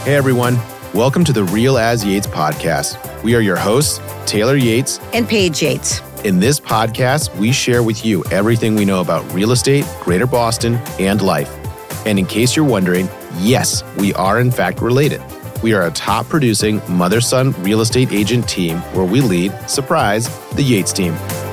Hey everyone, welcome to the Real As Yates podcast. We are your hosts, Taylor Yates and Paige Yates. In this podcast, we share with you everything we know about real estate, Greater Boston, and life. And in case you're wondering, yes, we are in fact related. We are a top producing mother-son real estate agent team where we lead, surprise, the Yates team.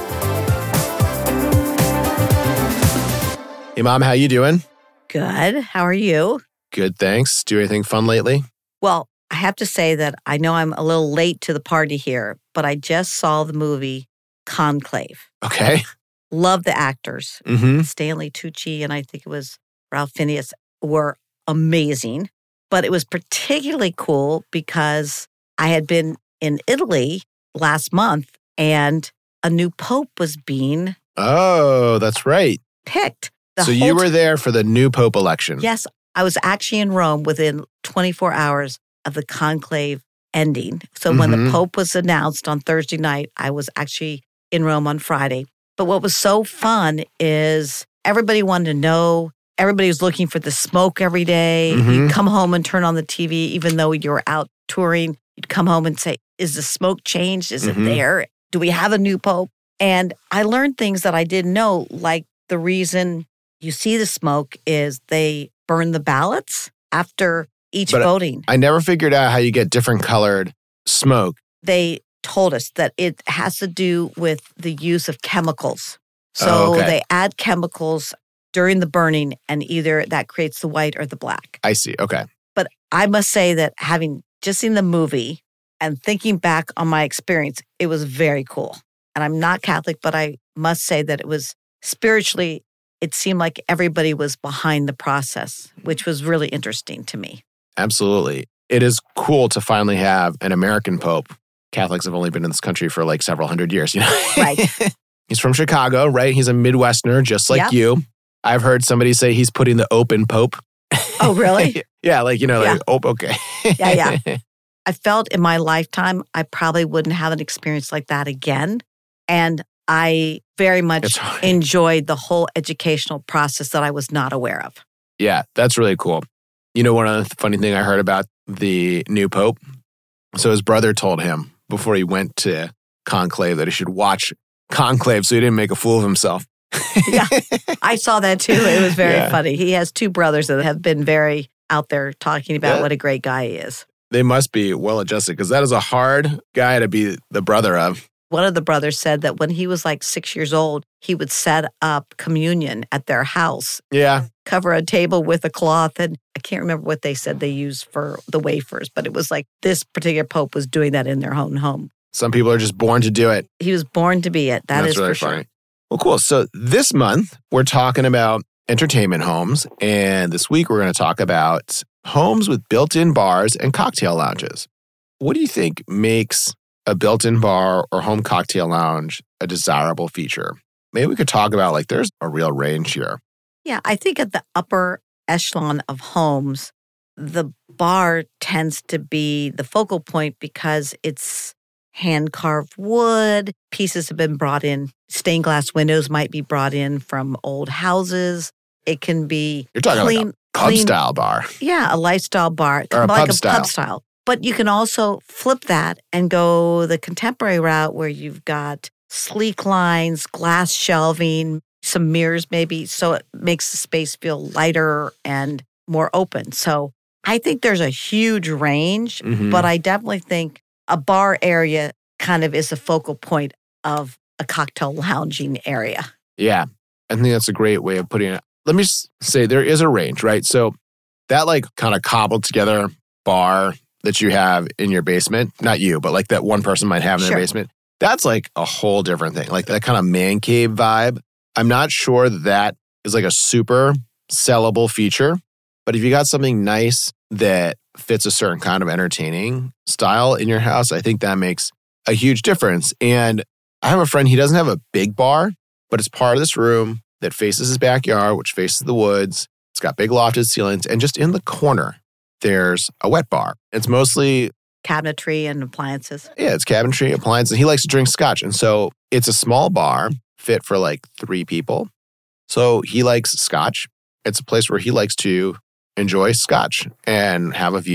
Hey Mom, how you doing? Good. How are you? Good, thanks. Do anything fun lately? Well, I have to say that I know I'm a little late to the party here, but I just saw the movie Conclave. Okay. Love the actors. Mm-hmm. Stanley Tucci and I think it was Ralph Fiennes were amazing. But it was particularly cool because I had been in Italy last month and a new pope was being Oh, that's right. picked. So you were there for the new pope election. Yes. I was actually in Rome within 24 hours of the conclave ending. So when the Pope was announced on Thursday night, I was actually in Rome on Friday. But what was so fun is everybody wanted to know. Everybody was looking for the smoke every day. You'd come home and turn on the TV, even though you were out touring. You'd come home and say, is the smoke changed? Is it there? Do we have a new Pope? And I learned things that I didn't know, like the reason you see the smoke is they burn the ballots after each voting. I never figured out how you get different colored smoke. They told us that it has to do with the use of chemicals. So they add chemicals during the burning and either that creates the white or the black. I see. Okay. But I must say that having just seen the movie and thinking back on my experience, it was very cool. And I'm not Catholic, but I must say that it was spiritually, it seemed like everybody was behind the process, which was really interesting to me. Absolutely. It is cool to finally have an American pope. Catholics have only been in this country for like several hundred years, you know? Right. He's from Chicago, right? He's a Midwesterner, just like you. I've heard somebody say he's putting the open pope. Oh, really? Yeah, like, you know, like, oh, okay. Yeah. I felt in my lifetime, I probably wouldn't have an experience like that again. And I very much enjoyed the whole educational process that I was not aware of. Yeah, that's really cool. You know, one other funny thing I heard about the new pope? So his brother told him before he went to Conclave that he should watch Conclave so he didn't make a fool of himself. Yeah, I saw that too. It was very funny. He has two brothers that have been very out there talking about what a great guy he is. They must be well-adjusted because that is a hard guy to be the brother of. One of the brothers said that when he was like 6 years old, he would set up communion at their house. Yeah. Cover a table with a cloth. And I can't remember what they said they used for the wafers, but it was like this particular pope was doing that in their own home. Some people are just born to do it. He was born to be it. That's really for sure. Funny. Well, cool. So this month, we're talking about entertainment homes. And this week, we're going to talk about homes with built-in bars and cocktail lounges. What do you think makes a built-in bar or home cocktail lounge a desirable feature? Maybe we could talk about, like, there's a real range here. Yeah, I think at the upper echelon of homes, the bar tends to be the focal point because it's hand-carved wood. Pieces have been brought in. Stained glass windows might be brought in from old houses. It can be You're talking like a pub-style bar. Yeah, a lifestyle bar. Or a like pub-style. Pub style. But you can also flip that and go the contemporary route where you've got sleek lines, glass shelving, some mirrors maybe, so it makes the space feel lighter and more open. So I think there's a huge range, but I definitely think a bar area kind of is the focal point of a cocktail lounging area. Yeah, I think that's a great way of putting it. Let me just say there is a range, right? So that like kind of cobbled together bar that you have in your basement, not you, but like that one person might have in their basement, that's like a whole different thing. Like that kind of man cave vibe. I'm not sure that is like a super sellable feature, but if you got something nice that fits a certain kind of entertaining style in your house, I think that makes a huge difference. And I have a friend, he doesn't have a big bar, but it's part of this room that faces his backyard, which faces the woods. It's got big lofted ceilings. And just in the corner, there's a wet bar. It's mostly cabinetry and appliances. Yeah, it's cabinetry, appliances. He likes to drink scotch. And so it's a small bar fit for like 3 people. So he likes scotch. It's a place where he likes to enjoy scotch and have a view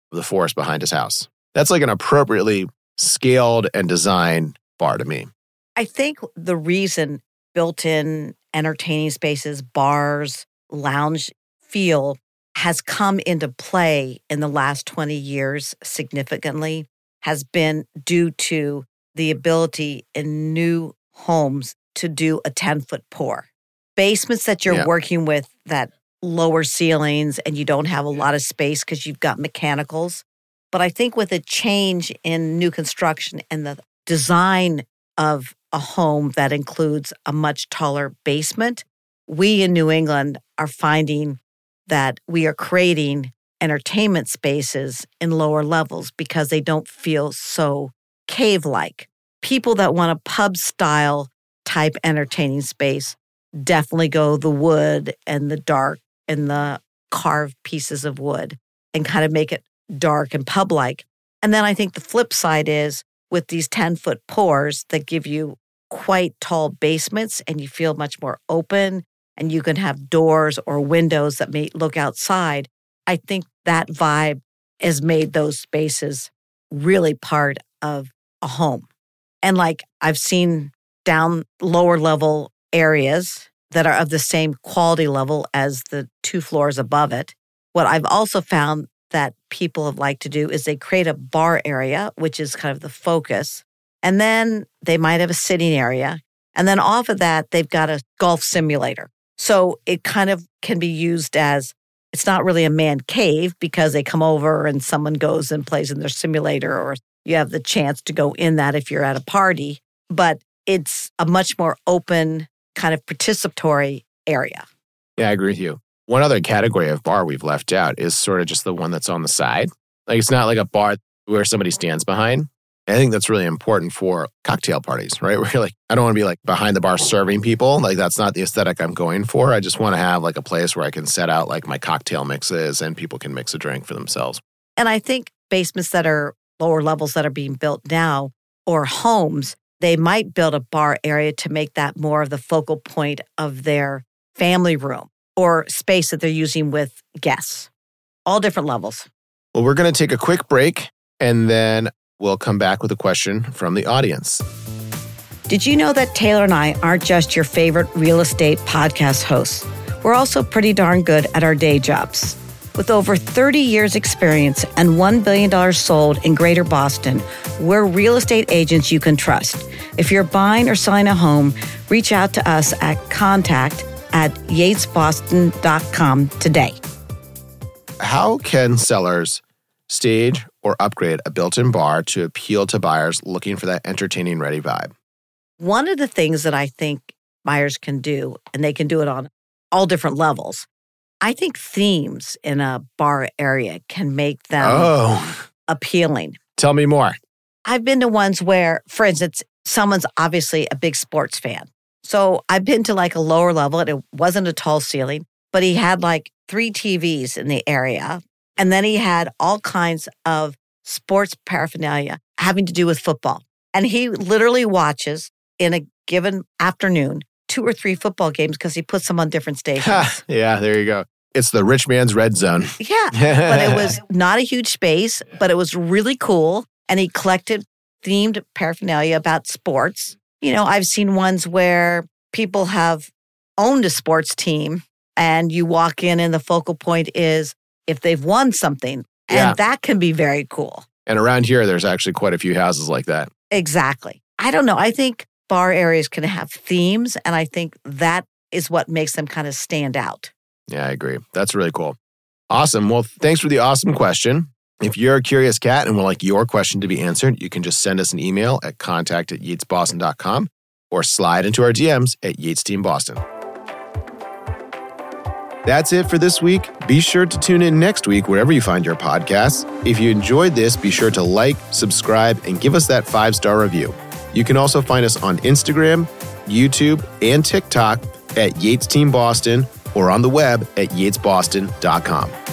the forest behind his house. That's like an appropriately scaled and designed bar to me. I think the reason built-in entertaining spaces, bars, lounge feel has come into play in the last 20 years significantly has been due to the ability in new homes to do a 10-foot pour. Basements that you're working with that lower ceilings and you don't have a lot of space because you've got mechanicals. But I think with a change in new construction and the design of a home that includes a much taller basement, we in New England are finding that we are creating entertainment spaces in lower levels because they don't feel so cave-like. People that want a pub-style type entertaining space definitely go the wood and the dark and the carved pieces of wood and kind of make it dark and pub-like. And then I think the flip side is with these 10-foot pours that give you quite tall basements and you feel much more open and you can have doors or windows that may look outside. I think that vibe has made those spaces really part of a home. And like I've seen down lower level areas that are of the same quality level as the 2 floors above it. What I've also found that people have liked to do is they create a bar area, which is kind of the focus. And then they might have a sitting area. And then off of that, they've got a golf simulator. So it kind of can be used as, it's not really a man cave because they come over and someone goes and plays in their simulator, or you have the chance to go in that if you're at a party. But it's a much more open kind of participatory area. Yeah, I agree with you. One other category of bar we've left out is sort of just the one that's on the side. Like it's not like a bar where somebody stands behind. I think that's really important for cocktail parties, right? Where you're like, I don't want to be like behind the bar serving people. Like that's not the aesthetic I'm going for. I just want to have like a place where I can set out like my cocktail mixes and people can mix a drink for themselves. And I think basements that are lower levels that are being built now or homes, they might build a bar area to make that more of the focal point of their family room or space that they're using with guests. All different levels. Well, we're going to take a quick break and then we'll come back with a question from the audience. Did you know that Taylor and I aren't just your favorite real estate podcast hosts? We're also pretty darn good at our day jobs. With over 30 years experience and $1 billion sold in Greater Boston, we're real estate agents you can trust. If you're buying or selling a home, reach out to us at contact@yatesboston.com today. How can sellers stage or upgrade a built-in bar to appeal to buyers looking for that entertaining ready vibe? One of the things that I think buyers can do, and they can do it on all different levels, I think themes in a bar area can make them appealing. Tell me more. I've been to ones where, for instance, someone's obviously a big sports fan. So I've been to like a lower level, and it wasn't a tall ceiling, but he had like 3 TVs in the area. And then he had all kinds of sports paraphernalia having to do with football. And he literally watches in a given afternoon 2 or 3 football games because he puts them on different stations. Yeah, there you go. It's the rich man's red zone. Yeah, but it was not a huge space, but it was really cool. And he collected themed paraphernalia about sports. You know, I've seen ones where people have owned a sports team and you walk in and the focal point is if they've won something. And that can be very cool. And around here, there's actually quite a few houses like that. Exactly. I don't know. I think bar areas can have themes, and I think that is what makes them kind of stand out. Yeah, I agree. That's really cool. Awesome. Well, thanks for the awesome question. If you're a curious cat and would like your question to be answered, you can just send us an email at contact@yatesboston.com or slide into our DMs at Yates Team Boston. That's it for this week. Be sure to tune in next week wherever you find your podcasts. If you enjoyed this, be sure to like, subscribe, and give us that 5-star review. You can also find us on Instagram, YouTube, and TikTok at Yates Team Boston or on the web at yatesboston.com.